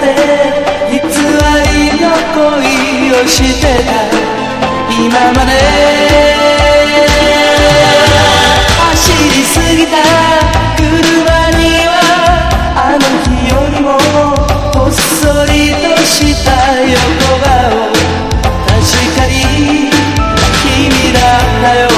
偽りの恋をしてた今まで走りすぎた車にはあの日よりもほっそりとした横顔確かに君だったよ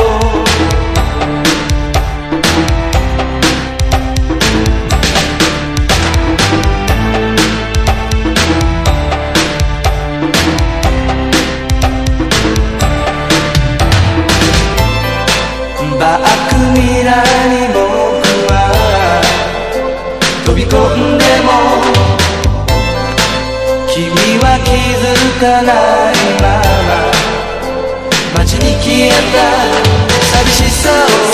バックミラーに僕は飛び込んでも君は気づかないまま街に消えた寂しさを